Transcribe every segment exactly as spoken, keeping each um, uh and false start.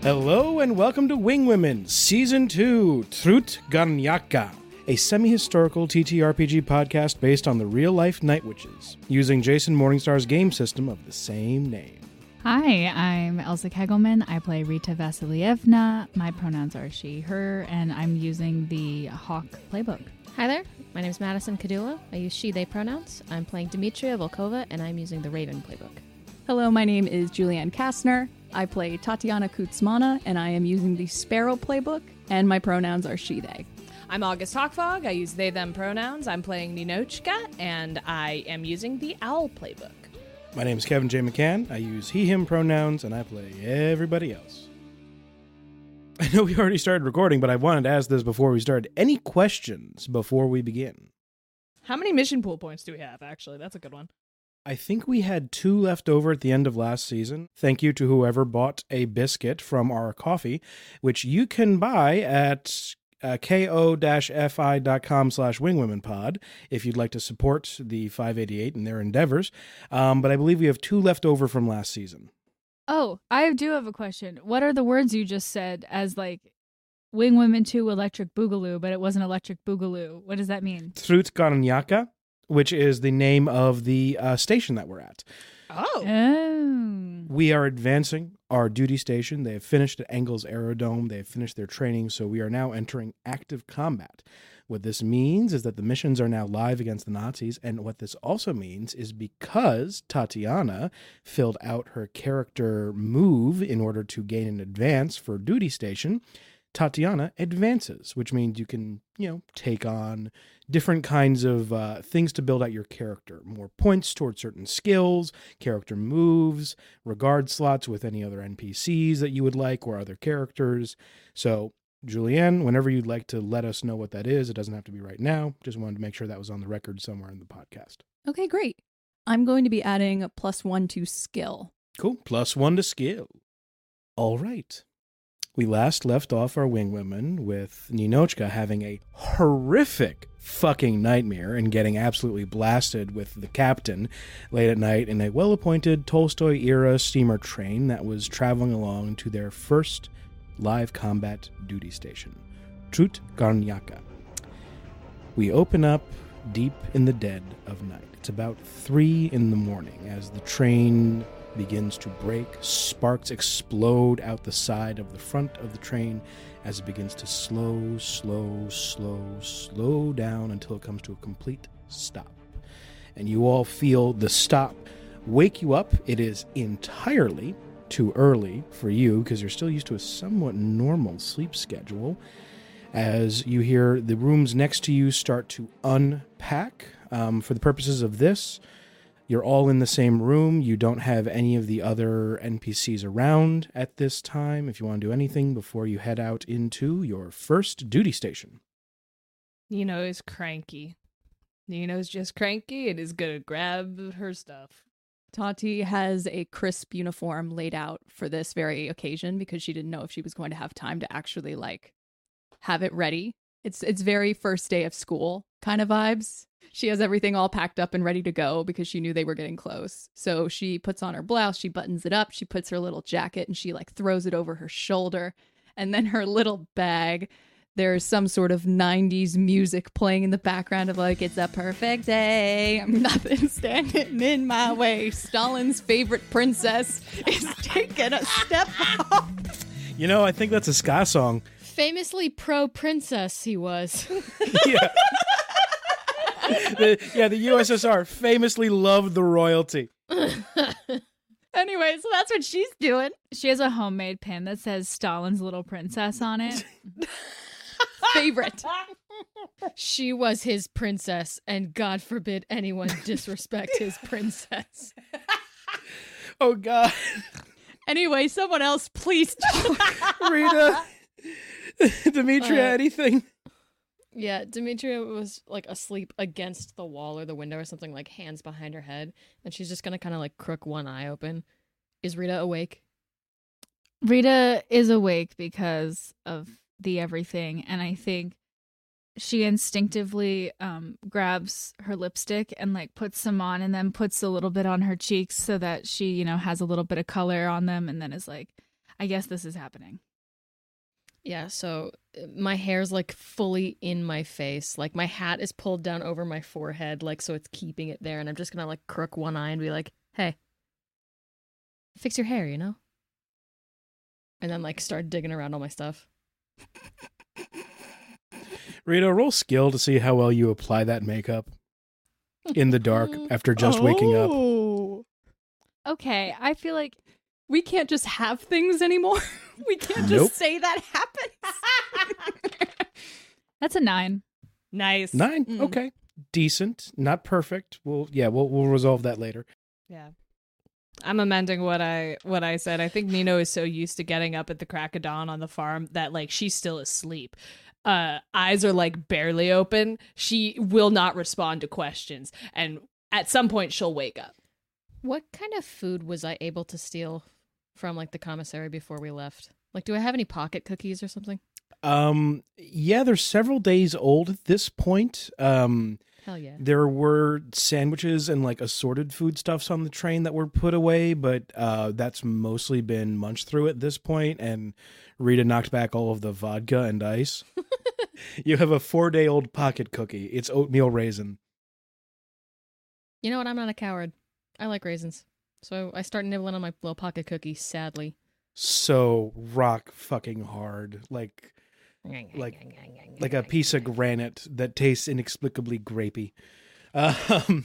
Hello and welcome to Wing Women, Season two, Trut Garnyaka, a semi-historical T T R P G podcast based on the real-life Night Witches, using Jason Morningstar's game system of the same name. Hi, I'm Elsa Kegelman. I play Rita Vasilievna. My pronouns are she, her, and I'm using the Hawk playbook. Hi there, my name is Madison Kadula. I use she, they pronouns. I'm playing Demetria Volkova, and I'm using the Raven playbook. Hello, my name is Julianne Kastner. I play Tatiana Kutsmana, and I am using the Sparrow playbook, and my pronouns are she, they. I'm August Hawkfog. I use they, them pronouns. I'm playing Ninochka, and I am using the Owl playbook. My name is Kevin J. McCann. I use he, him pronouns, and I play everybody else. I know we already started recording, but I wanted to ask this before we started. Any questions before we begin? How many mission pool points do we have, actually? That's a good one. I think we had two left over at the end of last season. Thank you to whoever bought a biscuit from our coffee, which you can buy at uh, ko-fi.com slash wingwomenpod if you'd like to support the five eighty-eight and their endeavors. Um, but I believe we have two left over from last season. Oh, I do have a question. What are the words you just said as like Wing Women two Electric Boogaloo, but it wasn't Electric Boogaloo? What does that mean? Trut Garnyaka, which is the name of the uh, station that we're at. Oh. Oh. We are advancing our duty station. They have finished at Engels Aerodome. They have finished their training, so we are now entering active combat. What this means is that the missions are now live against the Nazis, and what this also means is because Tatiana filled out her character move in order to gain an advance for duty station, Tatiana advances, which means you can, you know, take on different kinds of uh, things to build out your character. More points towards certain skills, character moves, regard slots with any other N P Cs that you would like or other characters. So, Julianne, whenever you'd like to let us know what that is, it doesn't have to be right now. Just wanted to make sure that was on the record somewhere in the podcast. Okay, great. I'm going to be adding a plus one to skill. Cool. Plus one to skill. All right. We last left off our wing women with Ninochka having a horrific fucking nightmare and getting absolutely blasted with the captain late at night in a well-appointed Tolstoy-era steamer train that was traveling along to their first live combat duty station, Trut Garnyaka. We open up deep in the dead of night. It's about three in the morning as the train begins to break. Sparks explode out the side of the front of the train as it begins to slow, slow, slow, slow down until it comes to a complete stop. And you all feel the stop wake you up. It is entirely too early for you because you're still used to a somewhat normal sleep schedule as you hear the rooms next to you start to unpack. Um, for the purposes of this, you're all in the same room. You don't have any of the other N P Cs around at this time if you want to do anything before you head out into your first duty station. Nino is cranky. Nino's just cranky and is going to grab her stuff. Tati has a crisp uniform laid out for this very occasion because she didn't know if she was going to have time to actually, like, have it ready. It's it's very first day of school kind of vibes. She has everything all packed up and ready to go because she knew they were getting close. So she puts on her blouse, she buttons it up, she puts her little jacket, and she like throws it over her shoulder. And then her little bag, there's some sort of nineties music playing in the background of like, it's a perfect day, nothing standing in my way. Stalin's favorite princess is taking a step up. You know, I think that's a ska song. Famously pro-princess he was. Yeah. the, yeah, the U S S R famously loved the royalty. Anyway, so that's what she's doing. She has a homemade pin that says Stalin's Little Princess on it. Favorite. She was his princess, and God forbid anyone disrespect his princess. Oh, God. Anyway, someone else, please talk. Rita, Demetria, Uh, anything? Yeah, Demetria was like asleep against the wall or the window or something, like hands behind her head, and she's just gonna kind of like crook one eye open. Is Rita awake? Rita is awake because of the everything, and I think she instinctively um, grabs her lipstick and like puts some on and then puts a little bit on her cheeks so that she, you know, has a little bit of color on them, and then is like, I guess this is happening. Yeah, so uh, my hair's like fully in my face. Like my hat is pulled down over my forehead, like so it's keeping it there. And I'm just gonna like crook one eye and be like, hey, fix your hair, you know? And then like start digging around all my stuff. Rita, roll skill to see how well you apply that makeup in the dark after just waking up. Oh. Okay, I feel like We can't just have things anymore. We can't just Nope. say that happens. that's a nine. Nice. Nine. Mm. Okay. Decent. Not perfect. We'll yeah, we'll we'll resolve that later. Yeah. I'm amending what I what I said. I think Nino is so used to getting up at the crack of dawn on the farm that like she's still asleep. Uh eyes are like barely open. She will not respond to questions, and at some point she'll wake up. What kind of food was I able to steal from like the commissary before we left? Like, do I have any pocket cookies or something? Um yeah, they're several days old at this point. Um Hell yeah. there were sandwiches and like assorted foodstuffs on the train that were put away, but uh that's mostly been munched through at this point, and Rita knocked back all of the vodka and ice. You have a four-day-old pocket cookie. It's oatmeal raisin. You know what? I'm not a coward. I like raisins. So I start nibbling on my little pocket cookie, sadly. So rock fucking hard. Like like like a piece of granite that tastes inexplicably grapey. Um,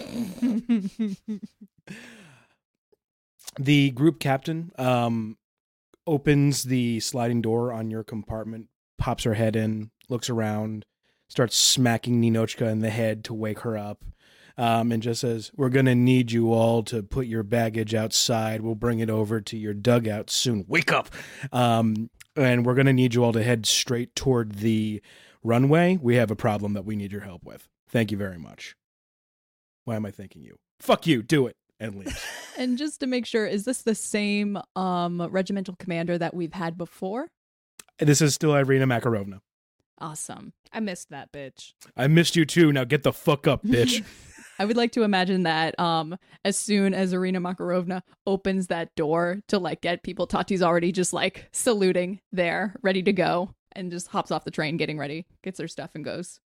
the group captain um, opens the sliding door on your compartment, pops her head in, looks around, starts smacking Ninochka in the head to wake her up, um, and just says, "We're going to need you all to put your baggage outside. We'll bring it over to your dugout soon. Wake up!" Um, and we're going to need you all to head straight toward the runway. We have a problem that we need your help with. Thank you very much. Why am I thanking you? Fuck you. Do it. And leaves. And just to make sure, is this the same um, regimental commander that we've had before? This is still Irina Makarovna. Awesome. I missed that bitch. I missed you too. Now get the fuck up, bitch. I would like to imagine that um, as soon as Irina Makarovna opens that door to like get people, Tati's already just like saluting there, ready to go, and just hops off the train, getting ready, gets her stuff and goes.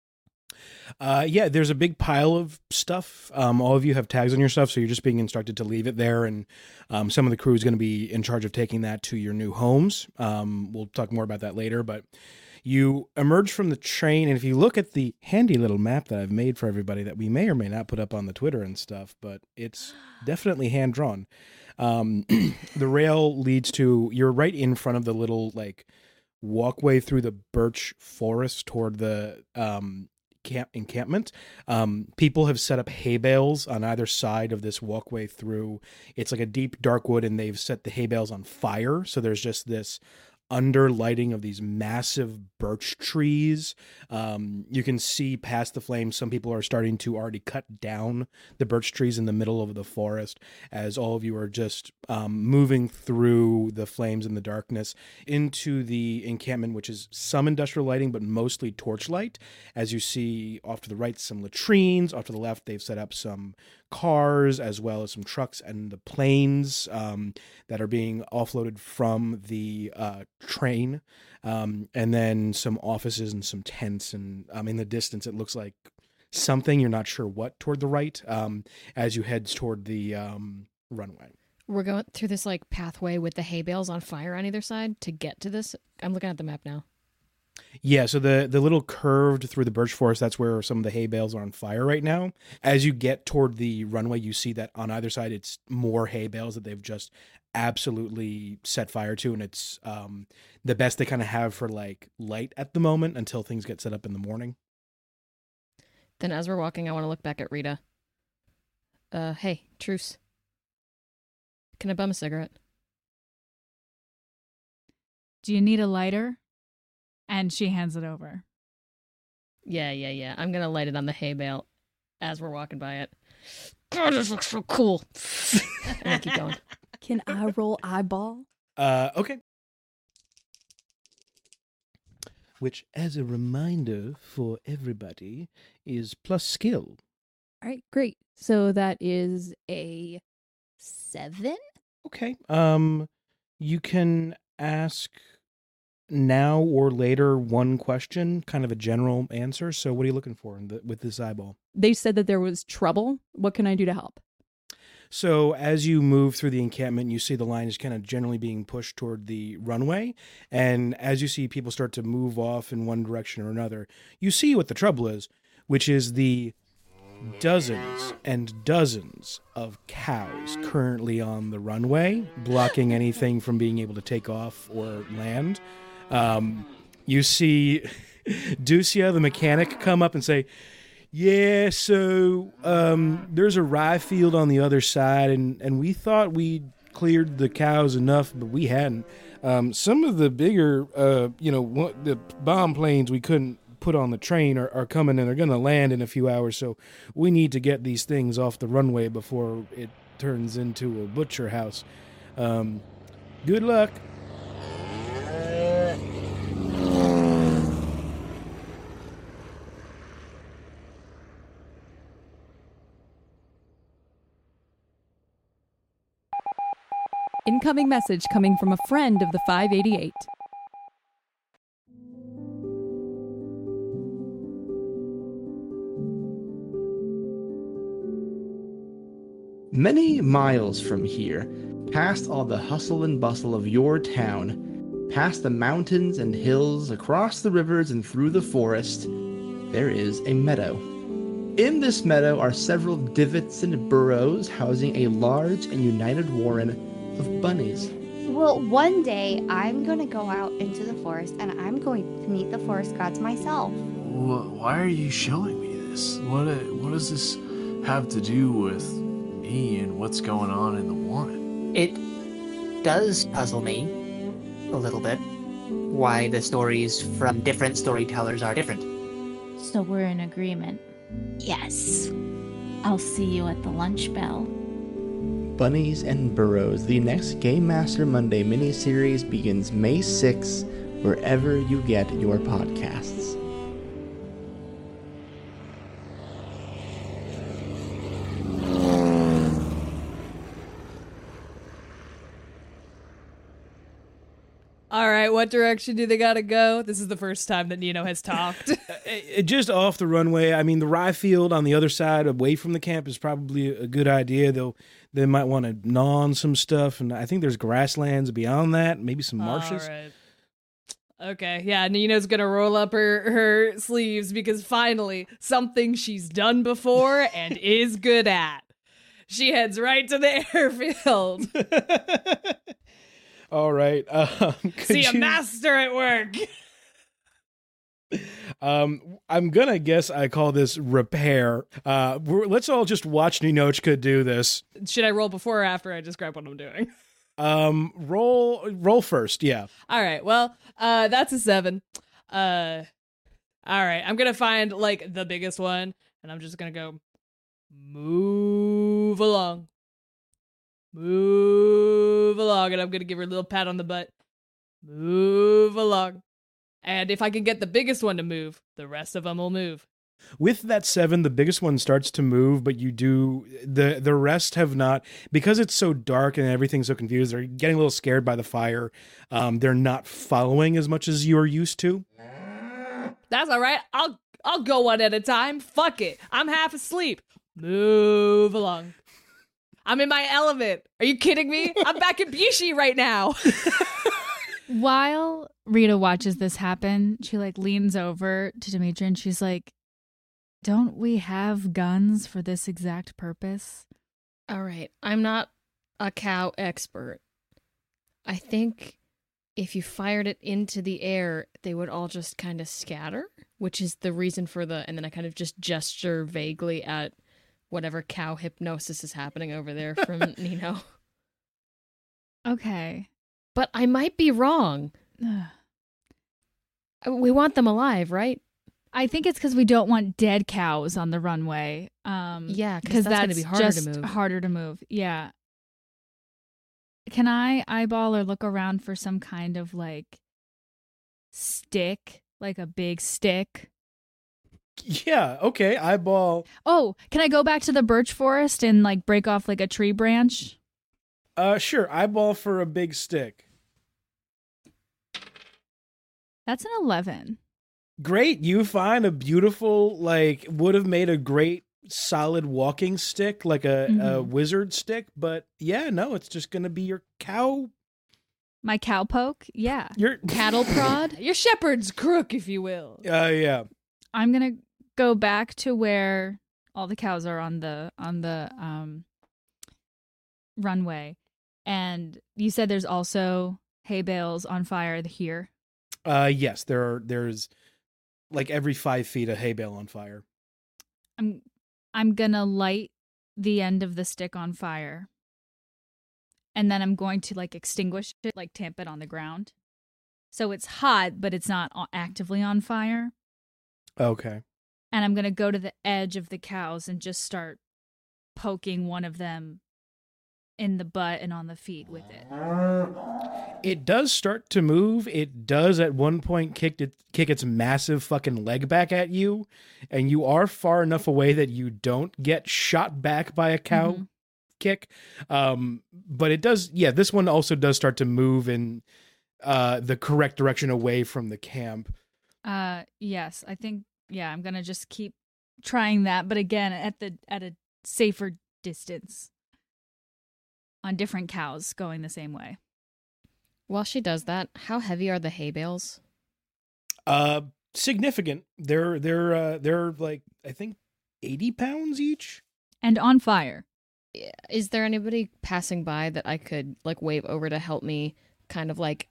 Uh, yeah, there's a big pile of stuff. Um, all of you have tags on your stuff, so you're just being instructed to leave it there. And um, some of the crew is going to be in charge of taking that to your new homes. Um, we'll talk more about that later, but you emerge from the train, and if you look at the handy little map that I've made for everybody that we may or may not put up on the Twitter and stuff, but it's definitely hand-drawn. Um, the rail leads to, you're right in front of the little, like, walkway through the birch forest toward the um, camp encampment. Um, people have set up hay bales on either side of this walkway through. It's like a deep, dark wood, and they've set the hay bales on fire, so there's just this under lighting of these massive birch trees. Um, you can see past the flames. Some people are starting to already cut down the birch trees in the middle of the forest as all of you are just um, moving through the flames in the darkness into the encampment, which is some industrial lighting, but mostly torchlight. As you see off to the right, some latrines. Off to the left, they've set up some cars as well as some trucks and the planes um, that are being offloaded from the uh, train, um, and then some offices and some tents. And um, in the distance, it looks like something, you're not sure what, toward the right um, as you head toward the um, runway. We're going through this like pathway with the hay bales on fire on either side to get to this. I'm looking at the map now. Yeah, so the, the little curved through the birch forest, that's where some of the hay bales are on fire right now. As you get toward the runway, you see that on either side, it's more hay bales that they've just absolutely set fire to, and it's um, the best they kind of have for like light at the moment until things get set up in the morning. Then as we're walking, I want to look back at Rita. Uh, hey, truce. Can I bum a cigarette? Do you need a lighter? And she hands it over. Yeah, yeah, yeah. I'm gonna light it on the hay bale as we're walking by it. God, this looks so cool. I'm gonna keep going. Can I roll eyeball? Uh, okay. Which, as a reminder for everybody, is plus skill. All right, great. So that is a seven. Okay. Um, You can ask now or later one question, kind of a general answer. So what are you looking for in the, with this eyeball? They said that there was trouble. What can I do to help? So as you move through the encampment, you see the line is kind of generally being pushed toward the runway. And as you see people start to move off in one direction or another, you see what the trouble is, which is the dozens and dozens of cows currently on the runway, blocking anything from being able to take off or land. Um, you see Ducia, the mechanic, come up and say, yeah, so um, there's a rye field on the other side, and, and we thought we cleared the cows enough, but we hadn't. Um, some of the bigger, uh, you know, one, the bomb planes we couldn't put on the train are, are coming, and they're going to land in a few hours, so we need to get these things off the runway before it turns into a butcher house. Um, good luck. Incoming message coming from a friend of the five eighty-eight. Many miles from here, past all the hustle and bustle of your town, past the mountains and hills, across the rivers and through the forest, there is a meadow. In this meadow are several divots and burrows housing a large and united warren of bunnies. Well, one day I'm going to go out into the forest and I'm going to meet the forest gods myself. Why are you showing me this? What what does this have to do with me and what's going on in the warren? It does puzzle me a little bit why the stories from different storytellers are different. So we're in agreement. Yes. I'll see you at the lunch bell. Bunnies and Burrows, the next Game Master Monday miniseries begins May sixth, wherever you get your podcasts. All right, what direction do they gotta go? This is the first time that Nino has talked. It, just off the runway. I mean, the rye field on the other side, away from the camp, is probably a good idea. They'll they might want to gnaw on some stuff, and I think there's grasslands beyond that, maybe some marshes. All right. Okay, yeah, Nina's gonna roll up her, her sleeves because finally, something she's done before and is good at. She heads right to the airfield. All right. Um, See a you, master at work. um, I'm gonna guess I call this repair. Uh, we're, let's all just watch Ninochka do this. Should I roll before or after I describe what I'm doing? Um, roll, roll first. Yeah. All right. Well, uh, that's a seven. Uh, all right. I'm gonna find like the biggest one, and I'm just gonna go move along. Move along, and I'm gonna give her a little pat on the butt. Move along. And if I can get the biggest one to move, the rest of them will move. With that seven, the biggest one starts to move, but you do the the rest have not, because it's so dark and everything's so confused. They're getting a little scared by the fire. Um, they're not following as much as you're used to. That's all right. I'll I'll go one at a time. Fuck it. I'm half asleep. Move along. I'm in my element. Are you kidding me? I'm back in Bishi right now. While Rita watches this happen, she like leans over to Dimitri and she's like, don't we have guns for this exact purpose? All right. I'm not a cow expert. I think if you fired it into the air, they would all just kind of scatter, which is the reason for the, and then I kind of just gesture vaguely at whatever cow hypnosis is happening over there from Nino. Okay. But I might be wrong. We want them alive, right? I think it's because we don't want dead cows on the runway. Um, yeah, because that's, that's going to be harder just to move. harder to move. Yeah. Can I eyeball or look around for some kind of like stick, like a big stick? Yeah, okay, eyeball. Oh, can I go back to the birch forest and like break off like a tree branch? Uh, sure, eyeball for a big stick. That's an eleven. Great. You find a beautiful, like, would have made a great solid walking stick, like a, Mm-hmm. a wizard stick. But yeah, no, it's just going to be your cow. My cowpoke? Yeah. Your Cattle prod? Your shepherd's crook, if you will. Uh, yeah. I'm going to go back to where all the cows are on the on the um runway. And you said there's also hay bales on fire here. Uh, yes, there are, there's like every five feet a hay bale on fire. I'm I'm gonna light the end of the stick on fire. And then I'm going to like extinguish it, like tamp it on the ground. So it's hot, but it's not a- actively on fire. Okay. And I'm gonna go to the edge of the cows and just start poking one of them in the butt and on the feet with it. It does start to move. It does at one point kick it, kick its massive fucking leg back at you, and you are far enough away that you don't get shot back by a cow Mhm. kick. Um, but it does, yeah, this one also does start to move in uh, the correct direction away from the camp. Uh yes, I think yeah, I'm gonna just keep trying that, but again at the at a safer distance. On different cows going the same way. While she does that, how heavy are the hay bales? Uh, significant. They're they're uh, they're like I think eighty pounds each. And on fire. Is there anybody passing by that I could like wave over to help me kind of like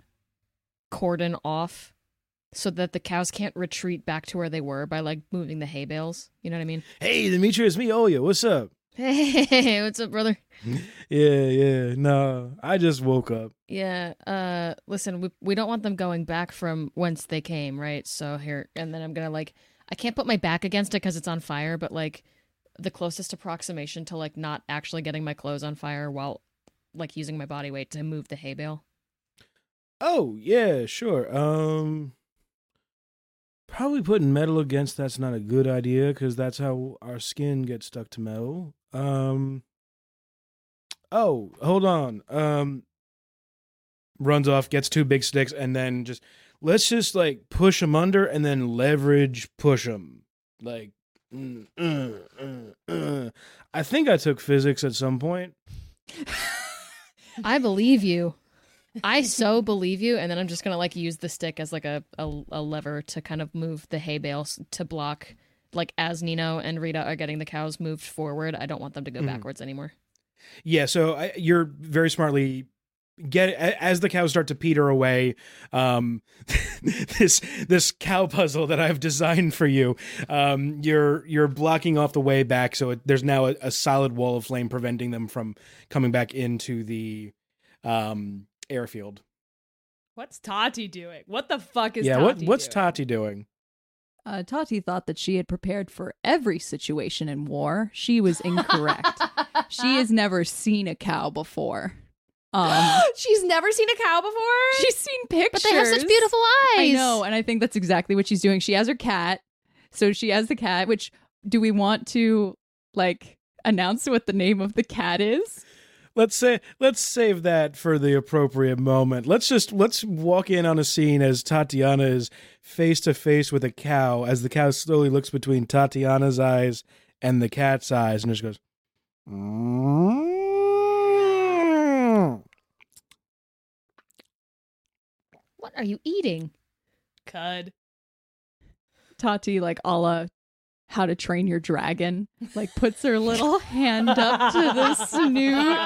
cordon off so that the cows can't retreat back to where they were by like moving the hay bales? You know what I mean? Hey, Demetrius, me Oya, what's up? Hey, what's up, brother? Yeah, yeah. No, I just woke up. Yeah, uh, listen, we we don't want them going back from whence they came, right? So here, and then I'm gonna like, I can't put my back against it because it's on fire, but like, the closest approximation to like not actually getting my clothes on fire while like using my body weight to move the hay bale. Oh, yeah, sure. Um, probably putting metal against that's not a good idea because that's how our skin gets stuck to metal. Um, oh, hold on. Um, runs off, gets two big sticks, and then just let's just like push them under and then leverage push them. Like, mm, uh, uh, uh. I think I took physics at some point. I believe you. I so believe you, and then I'm just gonna like use the stick as like a, a, a lever to kind of move the hay bales to block, like as Nino and Rita are getting the cows moved forward. I don't want them to go Mhm. backwards anymore. Yeah, so I, you're very smartly get a- as the cows start to peter away. Um, this this cow puzzle that I've designed for you, um, you're you're blocking off the way back, so it, there's now a, a solid wall of flame preventing them from coming back into the um, airfield. What's Tati doing? What the fuck is yeah, Tati what what's doing? Tati doing? Uh, Tati thought that she had prepared for every situation in war. She was incorrect. She has never seen a cow before. Um, She's never seen a cow before? she's seen pictures. But they have such beautiful eyes. I know, and I think that's exactly what she's doing. She has her cat. So she has the cat, which do we want to like announce what the name of the cat is? Let's say let's save that for the appropriate moment. Let's just let's walk in on a scene as Tatiana is face to face with a cow, as the cow slowly looks between Tatiana's eyes and the cat's eyes, and just goes. "Mm." What are you eating? Cud. Tati, like a la How to Train Your Dragon, like puts her little hand up to the snoot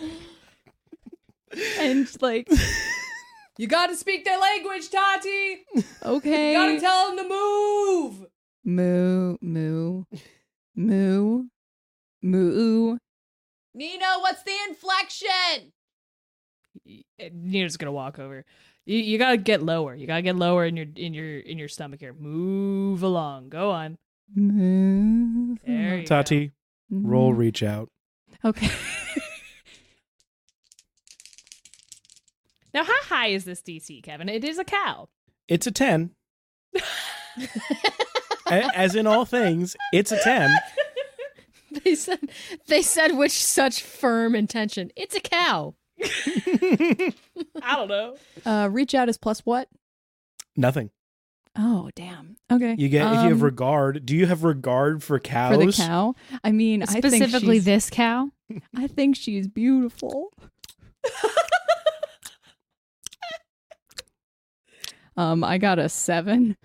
and like, You gotta speak their language, Tati! okay. You gotta tell them to move! Moo, moo, moo, moo. Nino, what's the inflection? Nino's gonna walk over. You, you gotta get lower. You gotta get lower in your in your in your stomach here. Move along. Go on. Move. There you Tati, go. roll reach out. Okay. Now, how high is this D C, Kevin? It is a cow. It's a ten. A- As in all things, it's a ten. They said they said with such firm intention. It's a cow. I don't know. Uh, reach out is plus what? Nothing. Oh, damn. Okay. You get if you have Um, regard. Do you have regard for cows? for the cow. I mean, I think Specifically she's- this cow. I think she's beautiful. um, I got a seven.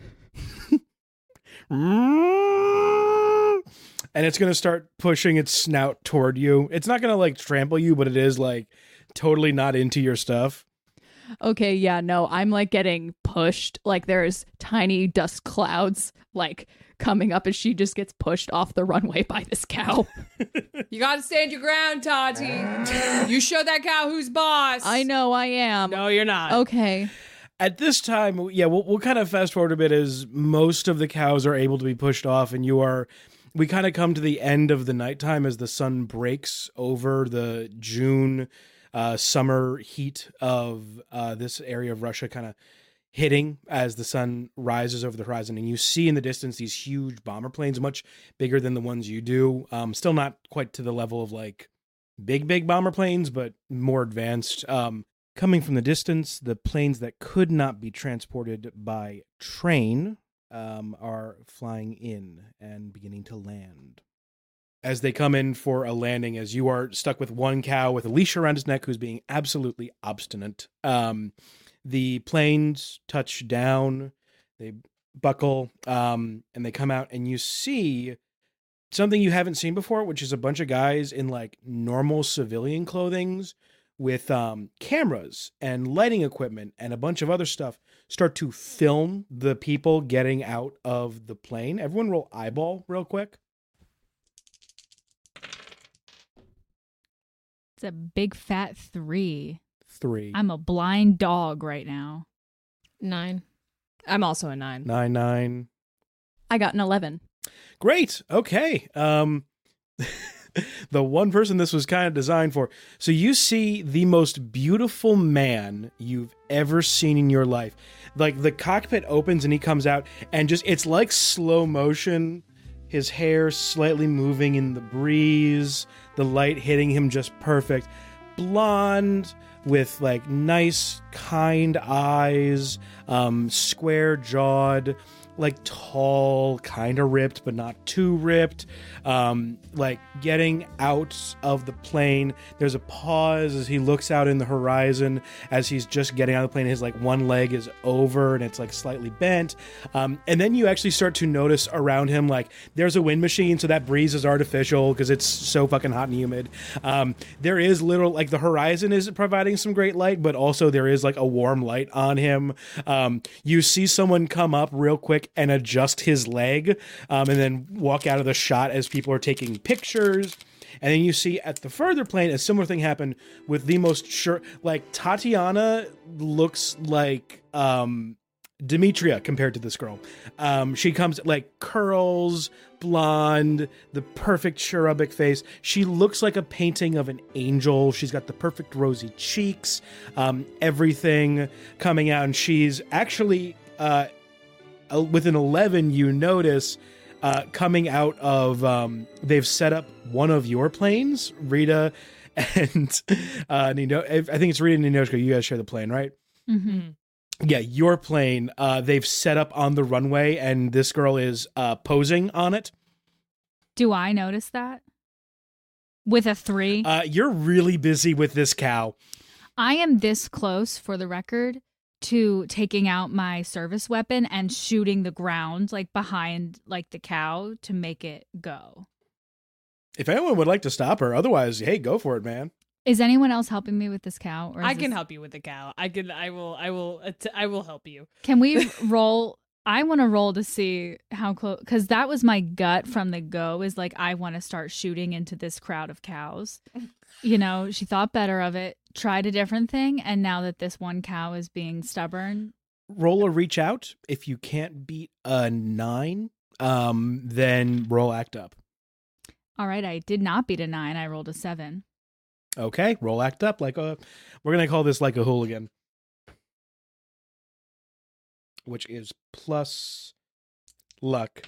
And it's gonna start pushing its snout toward you. It's not gonna like trample you, but it is like totally not into your stuff. Okay, yeah, no, I'm like getting pushed. Like there's tiny dust clouds like coming up as she just gets pushed off the runway by this cow. You gotta stand your ground, Tati. You show that cow who's boss. I know I am. No, you're not. Okay. At this time, yeah, we'll, we'll kind of fast forward a bit as most of the cows are able to be pushed off, and you are. We kind of come to the end of the nighttime as the sun breaks over the June uh, summer heat of uh, this area of Russia, kind of hitting as the sun rises over the horizon. And you see in the distance these huge bomber planes, much bigger than the ones you do. Um, still not quite to the level of like big, big bomber planes, but more advanced. Um, coming from the distance, the planes that could not be transported by train Um, are flying in and beginning to land. As they come in for a landing, as you are stuck with one cow with a leash around his neck who's being absolutely obstinate, um, the planes touch down, they buckle, um, and they come out, and you see something you haven't seen before, which is a bunch of guys in like normal civilian clothings with um, cameras and lighting equipment and a bunch of other stuff start to film the people getting out of the plane. Everyone roll eyeball real quick. It's a big fat three. Three. I'm a blind dog right now. Nine. I'm also a nine. Nine, nine. I got an eleven. Great. Okay. Um, the one person this was kind of designed for. So you see the most beautiful man you've ever seen in your life. Like the cockpit opens and he comes out and just, it's like slow motion. His hair slightly moving in the breeze, the light hitting him just perfect. Blonde with like nice, kind eyes, um, square jawed, like tall, kind of ripped, but not too ripped. Um, like getting out of the plane, there's a pause as he looks out in the horizon as he's just getting out of the plane. His like one leg is over and it's like slightly bent. Um, and then you actually start to notice around him, like there's a wind machine, so that breeze is artificial because it's so fucking hot and humid. Um, there is literal, like the horizon is providing some great light, but also there is like a warm light on him. Um, you see someone come up real quick and adjust his leg, um, and then walk out of the shot as people are taking pictures. And then you see at the further plane, a similar thing happened with the most sure, like Tatiana looks like um, Demetria compared to this girl. Um, she comes like curls, blonde, the perfect cherubic face. She looks like a painting of an angel. She's got the perfect rosy cheeks, um, everything coming out. And she's actually, uh, with an eleven, you notice uh, coming out of, um, they've set up one of your planes, Rita and uh, Nino. I think it's Rita and Ninochka. You guys share the plane, right? Mm-hmm. Yeah, your plane, uh, they've set up on the runway, and this girl is uh, posing on it. Do I notice that? With a three? Uh, you're really busy with this cow. I am this close, for the record, to taking out my service weapon and shooting the ground, like behind like the cow to make it go. If anyone would like to stop her, otherwise, hey, go for it, man. Is anyone else helping me with this cow? Or is I can this... help you with the cow. I can. I will. I will. att- I will help you. Can we roll? I want to roll to see how close, because that was my gut from the go, is like, I want to start shooting into this crowd of cows. You know, she thought better of it, tried a different thing, and now that this one cow is being stubborn. Roll a reach out. If you can't beat a nine, um, then roll act up. All right, I did not beat a nine. I rolled a seven. Okay, roll act up. Like a, we're gonna call this like a hooligan, which is plus luck.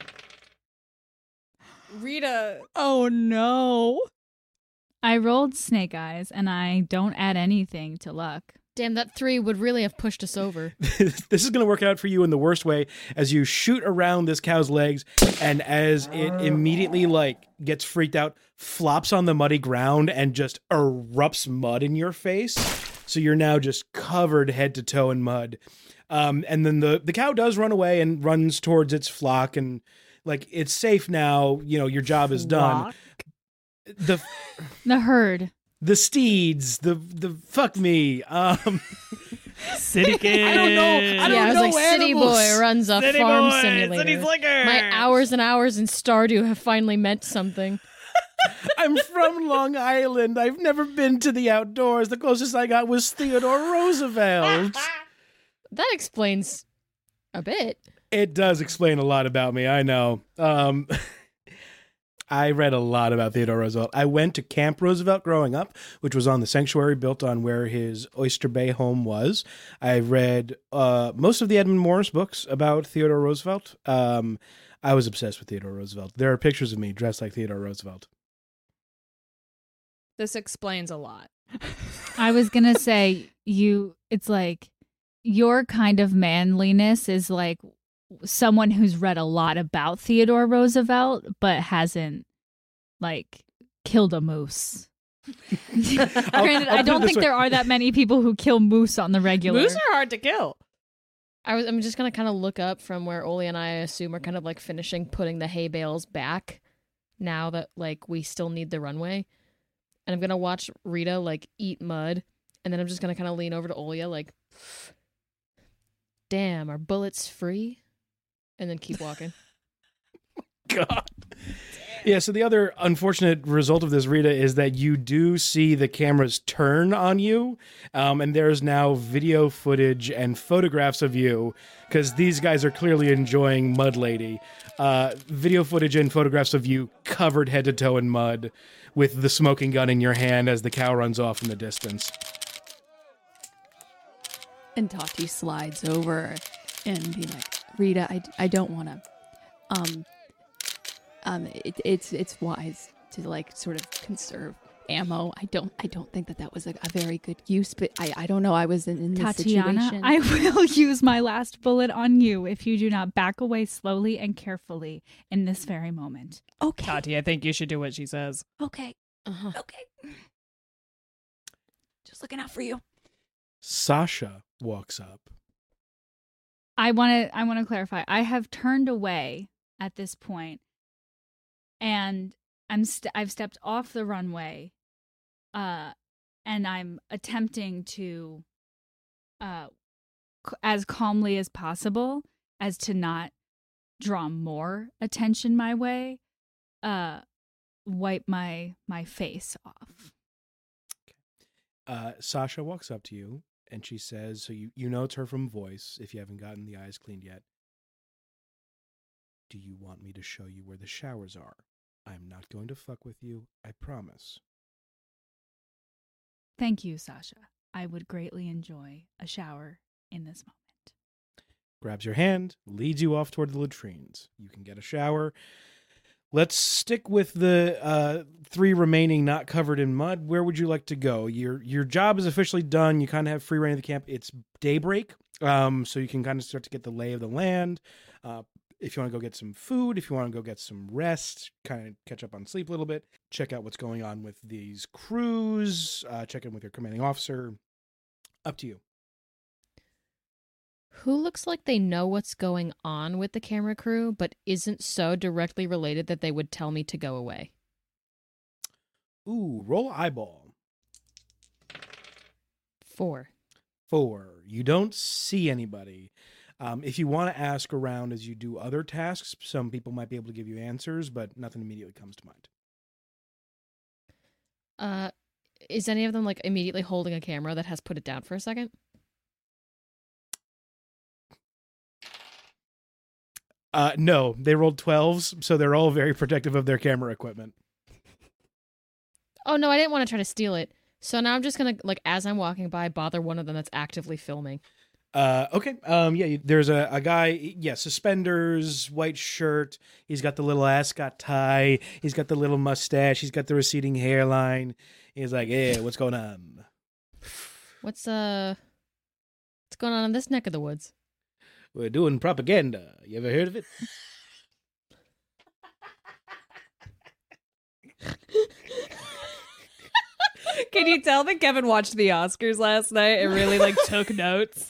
Rita. Oh no. I rolled snake eyes, and I don't add anything to luck. Damn, that three would really have pushed us over. This is going to work out for you in the worst way as you shoot around this cow's legs, and as it immediately like gets freaked out, flops on the muddy ground and just erupts mud in your face. So you're now just covered head to toe in mud. Um, and then the, the cow does run away and runs towards its flock, and like it's safe now. You know, your job is done. The The herd. the steeds, the the fuck me. Um City kid. I don't know. I don't yeah, I was know like, City animals. Boy runs a City farm boy, simulator. City slicker. My hours and hours in Stardew have finally meant something. I'm from Long Island. I've never been to the outdoors. The closest I got was Theodore Roosevelt. That explains a bit. It does explain a lot about me, I know. Um, I read a lot about Theodore Roosevelt. I went to Camp Roosevelt growing up, which was on the sanctuary built on where his Oyster Bay home was. I read uh, most of the Edmund Morris books about Theodore Roosevelt. Um, I was obsessed with Theodore Roosevelt. There are pictures of me dressed like Theodore Roosevelt. This explains a lot. I was going to say, you, it's like your kind of manliness is like someone who's read a lot about Theodore Roosevelt, but hasn't like killed a moose. Granted, I'll I put it don't this think way. there are that many people who kill moose on the regular. Moose are hard to kill. I was. I'm just gonna kind of look up from where Oli and I assume are kind of like finishing putting the hay bales back. Now that like we still need the runway, and I'm gonna watch Rita like eat mud, and then I'm just gonna kind of lean over to Olia like, "Damn, are bullets free?" And then keep walking. God. Yeah, so the other unfortunate result of this, Rita, is that you do see the cameras turn on you, um, and there's now video footage and photographs of you, because these guys are clearly enjoying Mud Lady. Uh, video footage and photographs of you covered head to toe in mud with the smoking gun in your hand as the cow runs off in the distance. And Tati slides over and be like, Rita, I, I don't want to. Um, um, it, it's it's wise to like sort of conserve ammo. I don't I don't think that that was a, a very good use, but I, I don't know. I was in, in this Tatiana, situation. I will use my last bullet on you if you do not back away slowly and carefully in this very moment. Okay. Tati, I think you should do what she says. Okay. Uh-huh. Okay. Just looking out for you. Sasha walks up. I want to I want to clarify. I have turned away at this point, and I'm st- I've stepped off the runway, uh, and I'm attempting to, uh, c- as calmly as possible, as to not draw more attention my way, uh, wipe my my face off. Uh, Sasha walks up to you, and she says, so you, you know it's her from voice, if you haven't gotten the eyes cleaned yet. Do you want me to show you where the showers are? I'm not going to fuck with you, I promise. Thank you, Sasha. I would greatly enjoy a shower in this moment. Grabs your hand, leads you off toward the latrines. You can get a shower. Let's stick with the uh, three remaining not covered in mud. Where would you like to go? Your your job is officially done. You kind of have free reign of the camp. It's daybreak, um, so you can kind of start to get the lay of the land. Uh, if you want to go get some food, if you want to go get some rest, kind of catch up on sleep a little bit, check out what's going on with these crews, uh, check in with your commanding officer. Up to you. Who looks like they know what's going on with the camera crew, but isn't so directly related that they would tell me to go away? Ooh, roll eyeball. Four. Four. You don't see anybody. Um, if you want to ask around as you do other tasks, some people might be able to give you answers, but nothing immediately comes to mind. Uh, is any of them like immediately holding a camera that has put it down for a second? Uh, no, they rolled twelves, so they're all very protective of their camera equipment. Oh no, I didn't want to try to steal it. So now I'm just gonna like as I'm walking by, bother one of them that's actively filming. Uh, okay. Um, yeah, there's a, a guy, yeah, suspenders, white shirt. He's got the little ascot tie. He's got the little mustache. He's got the receding hairline. He's like, hey, what's going on? What's uh, what's going on in this neck of the woods? We're doing propaganda. You ever heard of it? Can you tell that Kevin watched the Oscars last night and really like took notes?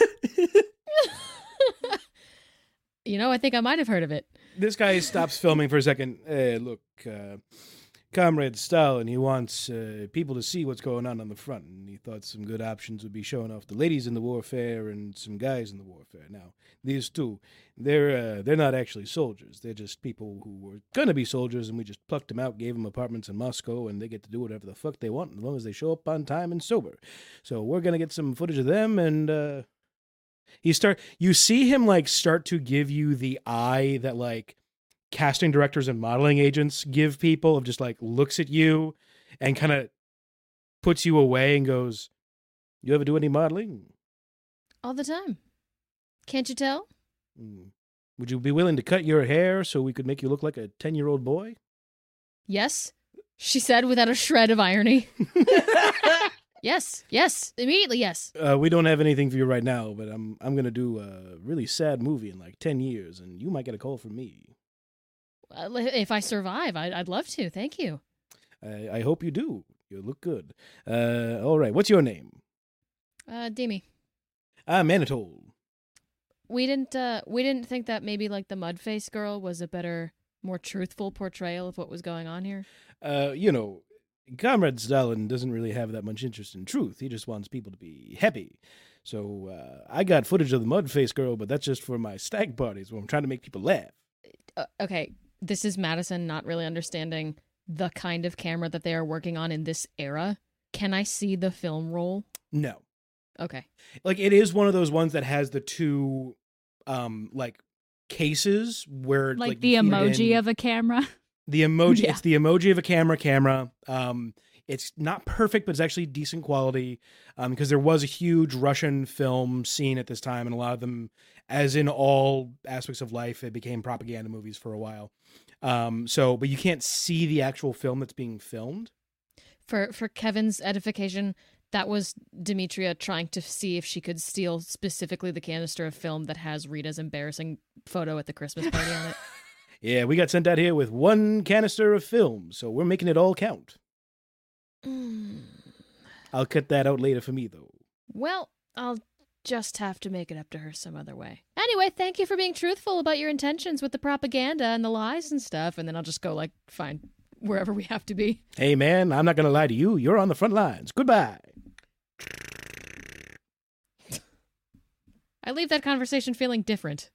You know, I think I might have heard of it. This guy stops filming for a second. Hey, look, uh, Comrade Stalin, he wants uh, people to see what's going on on the front, and he thought some good options would be showing off the ladies in the warfare and some guys in the warfare. Now, these two, they're uh, they're not actually soldiers. They're just people who were going to be soldiers, and we just plucked them out, gave them apartments in Moscow, and they get to do whatever the fuck they want as long as they show up on time and sober. So we're going to get some footage of them, and... Uh, He start. You see him like start to give you the eye that like casting directors and modeling agents give people, of just like looks at you and kind of puts you away and goes, "You ever do any modeling?" All the time. Can't you tell? Mm. Would you be willing to cut your hair so we could make you look like a ten-year-old boy? Yes, she said without a shred of irony. Yes, yes, immediately, yes. Uh, we don't have anything for you right now, but I'm I'm gonna do a really sad movie in like ten years, and you might get a call from me. Uh, if I survive, I'd, I'd love to. Thank you. I, I hope you do. You look good. Uh, all right, what's your name? Uh, Demi. I'm Manitol. We didn't. Uh, we didn't think that maybe like the Mudface girl was a better, more truthful portrayal of what was going on here. Uh, you know. Comrade Stalin doesn't really have that much interest in truth. He just wants people to be happy. So uh, I got footage of the Mudface girl, but that's just for my stag parties where I'm trying to make people laugh. Uh, okay, this is Madison not really understanding the kind of camera that they are working on in this era. Can I see the film roll? No. Okay. Like, it is one of those ones that has the two, um, like, cases where... Like, like the emoji of a camera. The emoji, Yeah. It's the emoji of a camera camera. Um, it's not perfect, but it's actually decent quality um, because there was a huge Russian film scene at this time, and a lot of them, as in all aspects of life, it became propaganda movies for a while. Um, so, but you can't see the actual film that's being filmed. For for Kevin's edification, that was Demetria trying to see if she could steal specifically the canister of film that has Rita's embarrassing photo at the Christmas party on it. Yeah, we got sent out here with one canister of film, so we're making it all count. Mm. I'll cut that out later for me, though. Well, I'll just have to make it up to her some other way. Anyway, thank you for being truthful about your intentions with the propaganda and the lies and stuff, and then I'll just go, like, fine, wherever we have to be. Hey, man, I'm not going to lie to you. You're on the front lines. Goodbye. I leave that conversation feeling different.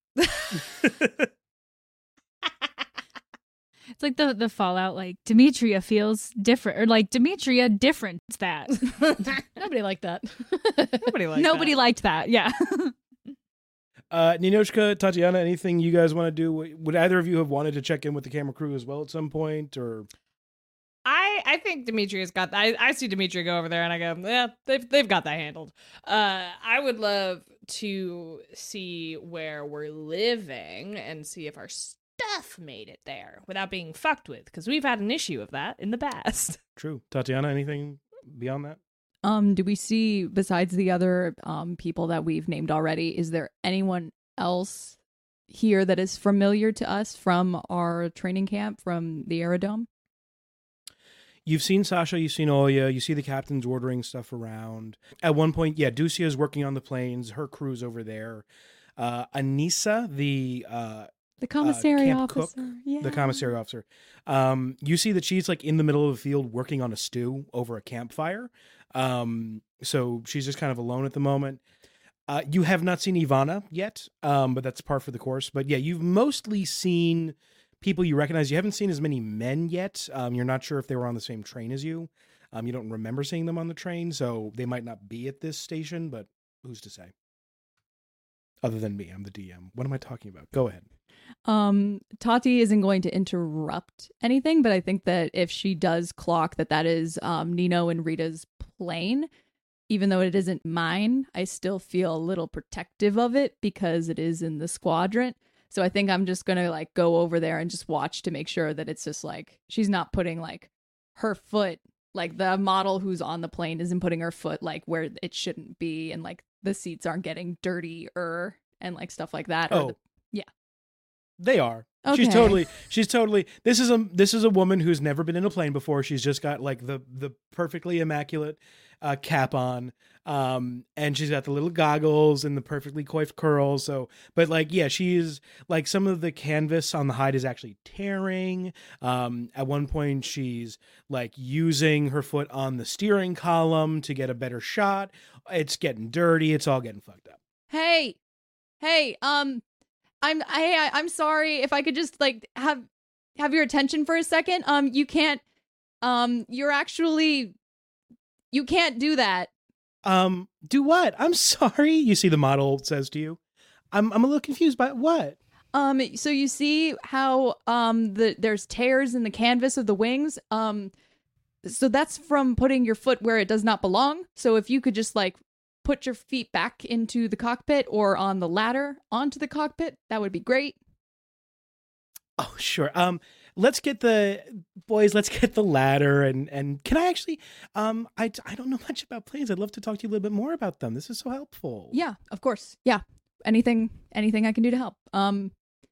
It's like the the fallout, like Demetria feels different, or like Demetria different that. Nobody liked that. Nobody liked Nobody that. liked that. Yeah. Uh, Ninochka, Tatiana, anything you guys want to do? Would either of you have wanted to check in with the camera crew as well at some point, or? I, I think Demetria's got that. I, I see Demetria go over there and I go, yeah, they've, they've got that handled. Uh, I would love to see where we're living and see if our stuff made it there without being fucked with, because we've had an issue of that in the past. True. Tatiana, anything beyond that? Um, do we see, besides the other um people that we've named already, is there anyone else here that is familiar to us from our training camp from the Aerodome? You've seen Sasha, you've seen Oya, you see the captains ordering stuff around. At one point, yeah, Ducia is working on the planes, her crew's over there. Uh, Anissa, the uh, The commissary uh, camp officer. cook, yeah. the commissary officer. Um, you see that she's like in the middle of the field working on a stew over a campfire. Um, so she's just kind of alone at the moment. Uh, you have not seen Ivana yet, um, but that's par for the course. But yeah, you've mostly seen people you recognize. You haven't seen as many men yet. Um, you're not sure if they were on the same train as you. Um, you don't remember seeing them on the train, so they might not be at this station, but who's to say? Other than me, I'm the D M. What am I talking about? Go ahead. Um, Tati isn't going to interrupt anything, but I think that if she does clock that that is um, Nino and Rita's plane, even though it isn't mine, I still feel a little protective of it because it is in the squadron. So I think I'm just going to like go over there and just watch to make sure that it's just like she's not putting like her foot Like the model who's on the plane isn't putting her foot like where it shouldn't be, and like the seats aren't getting dirtier and like stuff like that. Or Oh. the, yeah. They are. Okay. She's totally. She's totally. This is a. This is a woman who's never been in a plane before. She's just got like the the perfectly immaculate uh, cap on, um, and she's got the little goggles and the perfectly coiffed curls. So, but like, yeah, she's like some of the canvas on the hide is actually tearing. Um, at one point, she's like using her foot on the steering column to get a better shot. It's getting dirty. It's all getting fucked up. Hey, hey, um, I'm I I'm sorry if I could just like have have your attention for a second. Um, you can't. Um, you're actually you can't do that. Um, do what? I'm sorry. You see, the model says to you, "I'm I'm a little confused by what." Um, so you see how um the there's tears in the canvas of the wings. Um, so that's from putting your foot where it does not belong. So if you could just like put your feet back into the cockpit or on the ladder onto the cockpit, that would be great. Oh, sure. Um, let's get the boys. Let's get the ladder, and and can I actually? Um, I I don't know much about planes. I'd love to talk to you a little bit more about them. This is so helpful. Yeah, of course. Yeah, anything anything I can do to help. Um,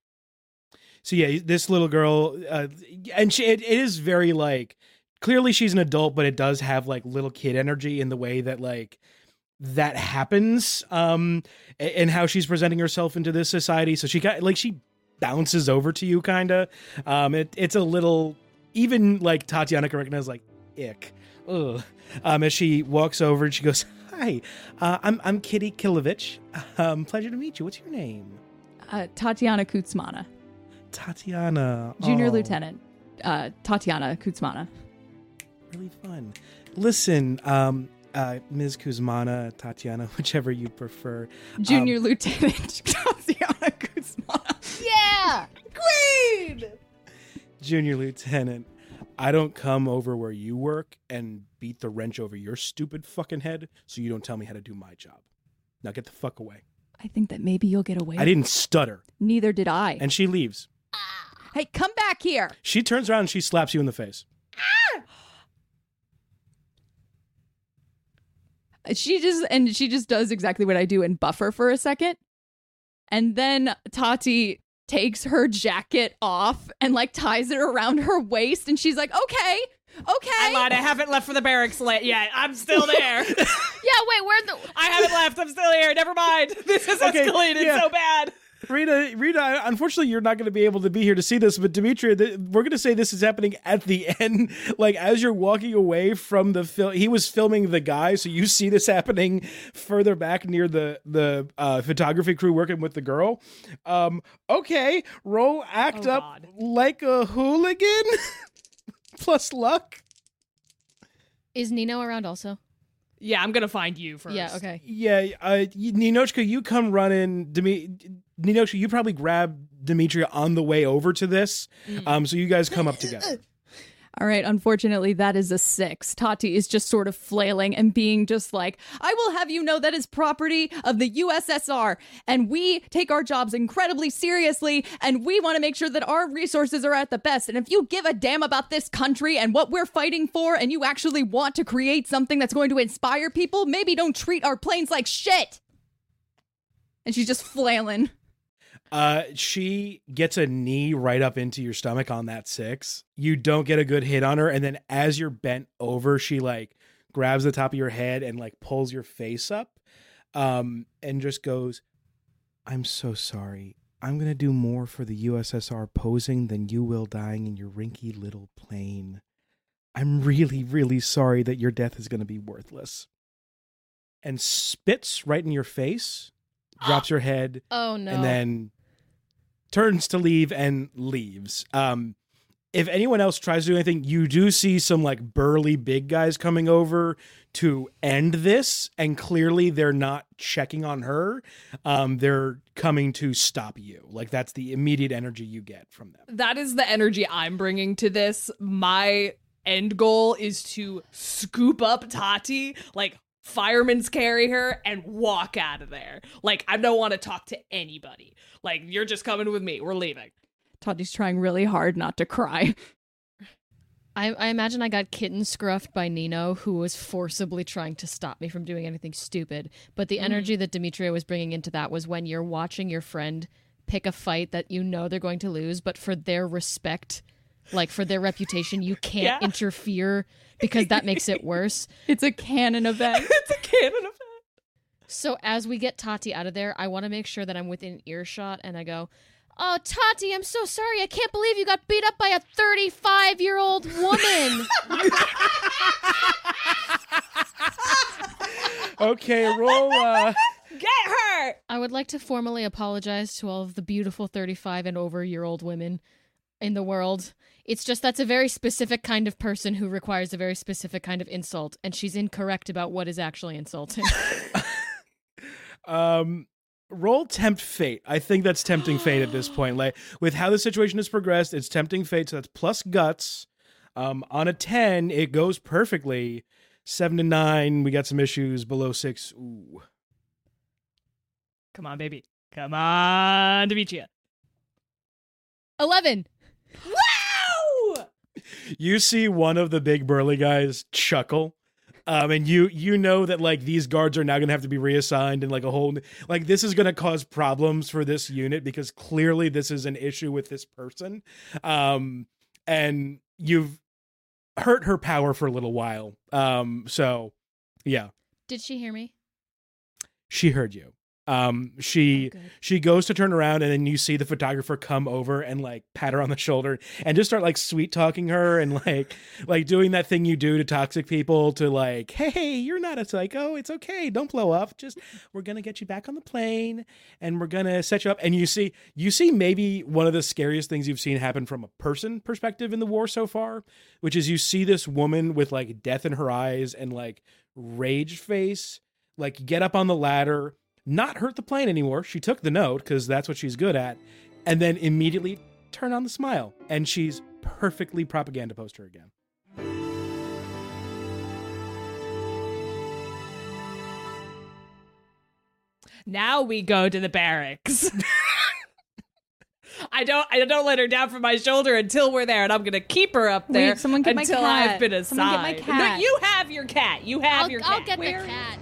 So yeah, this little girl, uh, and she it, it is very like clearly she's an adult, but it does have like little kid energy in the way that like that happens, um, and how she's presenting herself into this society. So she got like she bounces over to you, kind of. Um, it it's a little even like Tatiana Karikina is like ick, ugh. Um, as she walks over and she goes, "Hi, uh, I'm I'm Kitty Kilovich. Um, pleasure to meet you. What's your name?" uh, Tatiana Kutsmana, Tatiana, Junior oh, Lieutenant. Uh, Tatiana Kutsmana. Really fun. Listen, um, uh, Miz Kuzmana, Tatiana, whichever you prefer. Junior um, Lieutenant Tatiana Kutsmana. Yeah, queen. Junior Lieutenant, I don't come over where you work and beat the wrench over your stupid fucking head, so you don't tell me how to do my job. Now get the fuck away. I think that maybe you'll get away. I didn't stutter. Neither did I. And she leaves. Hey, come back here. She turns around and she slaps you in the face. She just and she just does exactly what I do and buffer for a second. And then Tati takes her jacket off and like ties it around her waist, and she's like, okay, okay. I lied. I haven't left for the barracks yet. I'm still there. Yeah, wait, where the I haven't left. I'm still here. Never mind. This has Okay, escalated yeah. so bad. Rita, Rita, unfortunately, you're not going to be able to be here to see this, but Demetria, th- we're going to say this is happening at the end. Like, as you're walking away from the film, he was filming the guy, so you see this happening further back near the, the uh, photography crew working with the girl. Um, okay, roll act Oh, up God. like a hooligan, plus luck. Is Nino around also? Yeah, I'm gonna find you first. Yeah, okay. Yeah, uh, Ninochka, you come running. Demi- Ninochka, you probably grab Demetria on the way over to this. Um, so you guys come up together. All right, unfortunately, that is a six. Tati is just sort of flailing and being just like, I will have you know that is property of the U S S R, and we take our jobs incredibly seriously, and we want to make sure that our resources are at the best. And if you give a damn about this country and what we're fighting for, and you actually want to create something that's going to inspire people, maybe don't treat our planes like shit. And she's just flailing. Uh, she gets a knee right up into your stomach on that six. You don't get a good hit on her, and then as you're bent over, she like grabs the top of your head and like pulls your face up, um, and just goes, "I'm so sorry. I'm gonna do more for the U S S R posing than you will dying in your rinky little plane. I'm really, really sorry that your death is gonna be worthless." And spits right in your face, drops your head, Oh no. and then turns to leave and leaves. Um, if anyone else tries to do anything, you do see some like burly big guys coming over to end this, and clearly they're not checking on her. Um, they're coming to stop you. Like that's the immediate energy you get from them. That is the energy I'm bringing to this. My end goal is to scoop up Tati, like fireman's carry her, and walk out of there. Like, I don't want to talk to anybody. Like, you're just coming with me. We're leaving. Tati's trying really hard not to cry. I, I imagine I got kitten scruffed by Nino, who was forcibly trying to stop me from doing anything stupid. But the Mm-hmm. energy that Demetria was bringing into that was when you're watching your friend pick a fight that you know they're going to lose, but for their respect, like for their reputation, you can't Yeah. interfere because that makes it worse. It's a canon event. It's a canon of So as we get Tati out of there, I want to make sure that I'm within earshot, and I go, "Oh, Tati, I'm so sorry. I can't believe you got beat up by a thirty-five-year-old woman." Okay, roll. Uh, Get her! I would like to formally apologize to all of the beautiful thirty-five and over year old women in the world. It's just that's a very specific kind of person who requires a very specific kind of insult, and she's incorrect about what is actually insulting. um, roll tempt fate. I think that's tempting fate at this point. Like with how the situation has progressed, it's tempting fate. So that's plus guts. Um, on a ten, it goes perfectly. Seven to nine, we got some issues. Below six, ooh. Come on, baby. Come on, Demetria. Eleven. Wow! You see one of the big burly guys chuckle. Um, and you you know that like these guards are now gonna have to be reassigned and like a whole like this is gonna cause problems for this unit because clearly this is an issue with this person. Um, and you've hurt her power for a little while. Um, so yeah, Did she hear me? she heard you. Um, she Oh, good. she goes to turn around and then you see the photographer come over and like pat her on the shoulder and just start like sweet talking her and like like doing that thing you do to toxic people to like, hey, you're not a psycho, it's okay, don't blow up, just we're gonna get you back on the plane and we're gonna set you up. And you see you see maybe one of the scariest things you've seen happen from a person perspective in the war so far, which is you see this woman with like death in her eyes and like rage face like get up on the ladder, not hurt the plane anymore. She took the note because that's what she's good at. And then immediately turn on the smile. And she's perfectly propaganda poster again. Now we go to the barracks. I don't I don't let her down from my shoulder until we're there, and I'm gonna keep her up there Wait, someone get my until cat. I've been assigned. Someone get my cat. No, you have your cat. You have I'll, your cat. I'll get Where- the cat.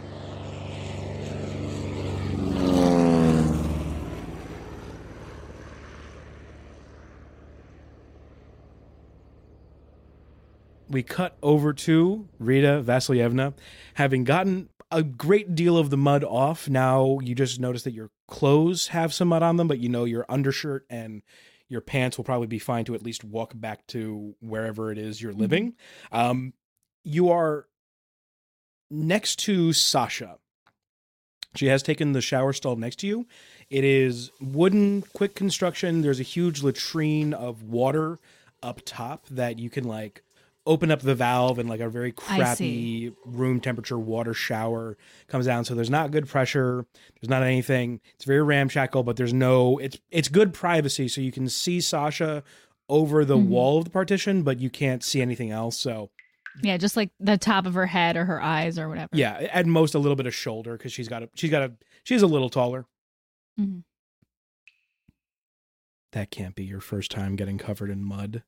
We cut over to Rita Vasilyevna. Having gotten a great deal of the mud off, now you just notice that your clothes have some mud on them, but you know your undershirt and your pants will probably be fine to at least walk back to wherever it is you're living. Um, you are next to Sasha. She has taken the shower stall next to you. It is wooden, quick construction. There's a huge latrine of water up top that you can like open up the valve and like a very crappy room temperature water shower comes down. So there's not good pressure. There's not anything. It's very ramshackle, but there's no, it's, it's good privacy. So you can see Sasha over the Mhm. wall of the partition, but you can't see anything else. So Yeah, just like the top of her head or her eyes or whatever. yeah, at most a little bit of shoulder. Cause she's got a, she's got a, she's a little taller. Mhm. That can't be your first time getting covered in mud.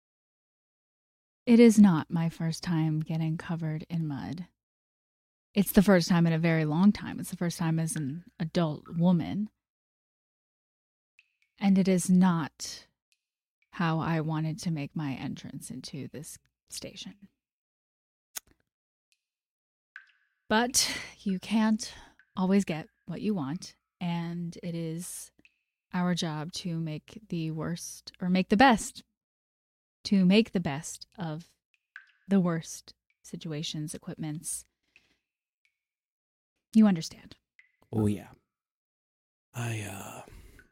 It is not my first time getting covered in mud. It's the first time in a very long time. It's the first time as an adult woman. And it is not how I wanted to make my entrance into this station. But you can't always get what you want, and it is our job to make the worst, or make the best, to make the best of the worst situations, equipments. You understand. Oh yeah. I uh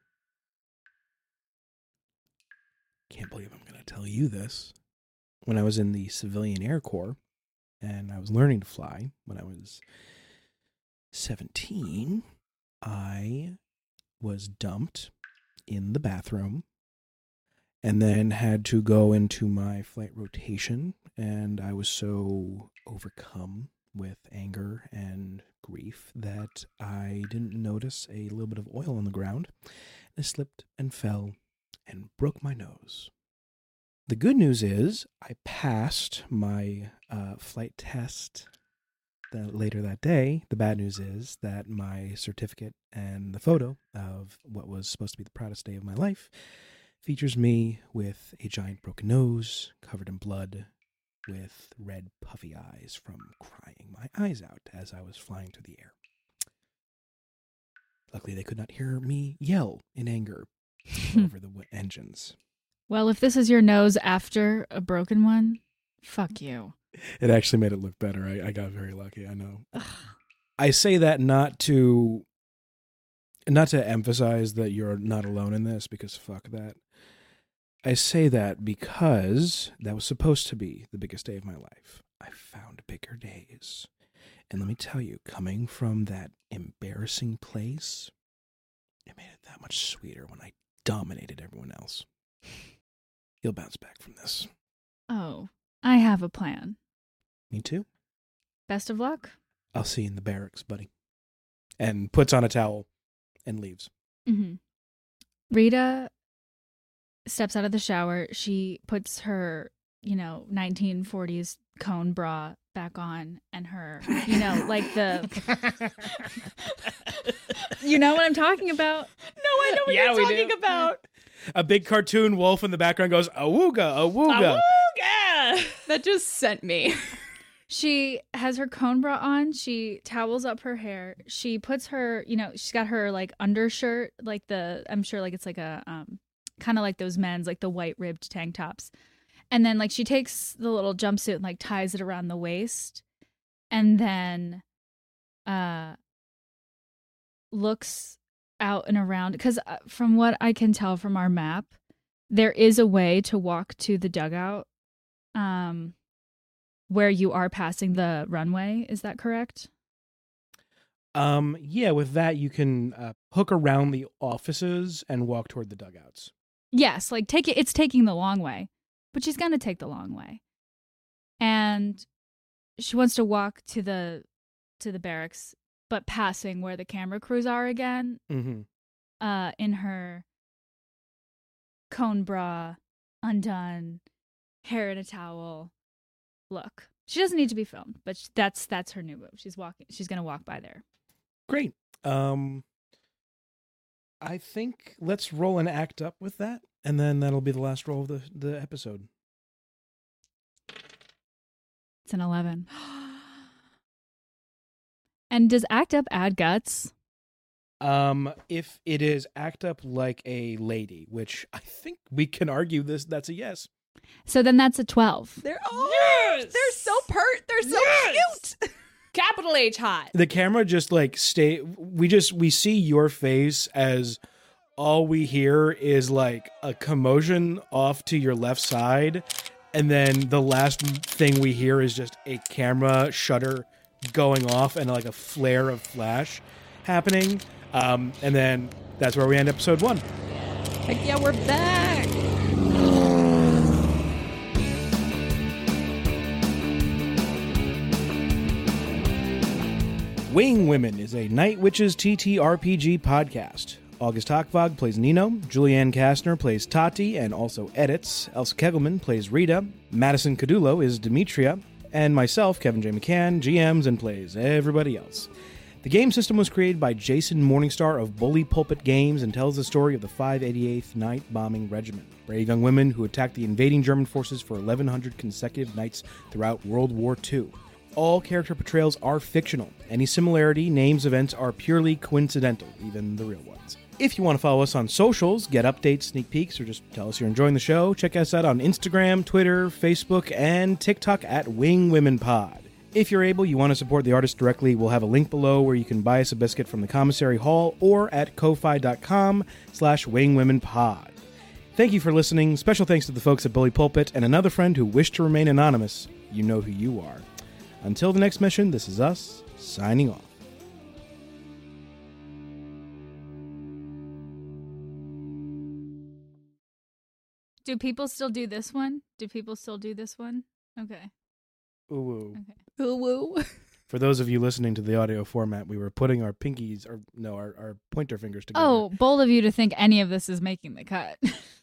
can't believe I'm going to tell you this. When I was in the Civilian Air Corps and I was learning to fly when I was seventeen, I was dumped in the bathroom and then had to go into my flight rotation, and I was so overcome with anger and grief that I didn't notice a little bit of oil on the ground. I slipped and fell and broke my nose. The good news is I passed my uh, flight test that later that day. The bad news is that my certificate and the photo of what was supposed to be the proudest day of my life features me with a giant broken nose, covered in blood, with red puffy eyes from crying my eyes out as I was flying through the air. Luckily, they could not hear me yell in anger over the w- engines. Well, if this is your nose after a broken one, fuck you. It actually made it look better. I, I got very lucky, I know. I say that not to not to emphasize that you're not alone in this, because fuck that. I say that because that was supposed to be the biggest day of my life. I found bigger days. And let me tell you, coming from that embarrassing place, it made it that much sweeter when I dominated everyone else. You'll bounce back from this. Oh, I have a plan. Me too. Best of luck. I'll see you in the barracks, buddy. And puts on a towel and leaves. Mm-hmm. Rita steps out of the shower. She puts her, you know, nineteen forties cone bra back on, and her, you know, like the... You know what I'm talking about? No, I know what Yeah, you're we talking do. about. A big cartoon wolf in the background goes, awooga, awooga. Awooga! That just sent me. She has her cone bra on. She towels up her hair. She puts her, you know, she's got her like undershirt, like the, I'm sure like it's like a, um, kind of like those men's, like the white ribbed tank tops. And then like she takes the little jumpsuit and like ties it around the waist. And then, uh, looks out and around. Because from what I can tell from our map, there is a way to walk to the dugout. Um, where you are passing the runway, is that correct? Um, yeah, with that, you can uh, hook around the offices and walk toward the dugouts. Yes, like take it. It's taking the long way, but she's gonna take the long way, and she wants to walk to the to the barracks, but passing where the camera crews are again. Mm-hmm. Uh, in her cone bra, undone, hair in a towel. Look, she doesn't need to be filmed, but sh- that's that's her new move. She's walking. She's gonna walk by there. Great. Um, I think let's roll an act up with that, and then that'll be the last roll of the, the episode. It's an eleven. And does act up add guts? Um, if it is act up like a lady, which I think we can argue this, that's a yes. So then that's a twelve. They're oh, Yes! they're so pert. They're so Yes! cute. Capital H hot. The camera just like stay. We just we see your face as all we hear is like a commotion off to your left side, and then the last thing we hear is just a camera shutter going off and like a flare of flash happening. Um, and then that's where we end episode one. Heck yeah, we're back. Wing Women is a Night Witches T T R P G podcast. August Hochvog plays Nino, Julianne Kastner plays Tati and also edits, Elsa Kegelman plays Rita, Madison Cadulo is Demetria, and myself, Kevin J. McCann, G Ms and plays everybody else. The game system was created by Jason Morningstar of Bully Pulpit Games and tells the story of the five eighty-eighth Night Bombing Regiment, brave young women who attacked the invading German forces for eleven hundred consecutive nights throughout World War Two. All character portrayals are fictional. Any similarity, names, events are purely coincidental, even the real ones. If you want to follow us on socials, get updates, sneak peeks, or just tell us you're enjoying the show, check us out on Instagram, Twitter, Facebook, and TikTok at Wing Women Pod. If you're able, you want to support the artist directly, we'll have a link below where you can buy us a biscuit from the commissary hall or at ko-fi.com slash wingwomenpod. Thank you for listening. Special thanks to the folks at Bully Pulpit and another friend who wished to remain anonymous. You know who you are. Until the next mission, this is us, signing off. Do people still do this one? Do people still do this one? Okay. Ooh, ooh. Okay. Ooh woo. For those of you listening to the audio format, we were putting our pinkies, or no, our, our pointer fingers together. Oh, bold of you to think any of this is making the cut.